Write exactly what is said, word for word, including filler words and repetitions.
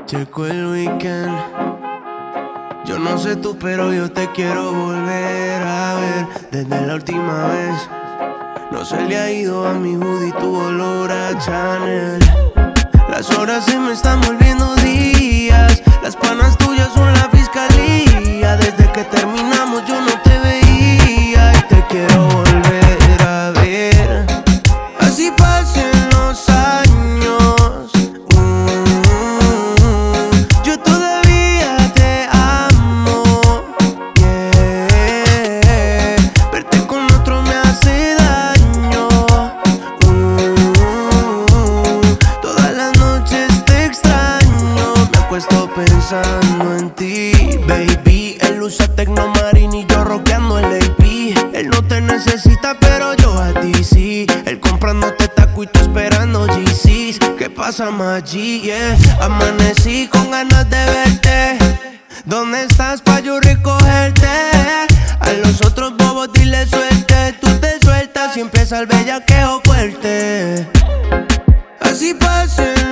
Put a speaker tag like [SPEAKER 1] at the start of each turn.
[SPEAKER 1] Llegó el weekend. Yo no sé tú, pero yo te quiero volver a ver. Desde la última vez no se le ha ido a mi hoodie tu olor a Chanel. Las horas se me están volviendo días. Las panas tuyas son la fiscalía. Desde que terminamos yo no te veía y te quiero volver a ver. Así pasen los años, mm, yo todavía te amo, yeah. Verte con otro me hace daño, mm, todas las noches te extraño. Me acuesto pensando en ti, baby. Él usa Tecnomarine y yo rockeando el A P. Él no te necesita, pero yo a ti sí. Él comprándote taco y tú esperando G Cs. ¿Qué pasa, Maggi? Yeah. Amanecí con ganas de verte. ¿Dónde estás pa' yo recogerte? A los otros bobos dile suerte. Tú te sueltas y empieza el bellaqueo fuerte. Así pasen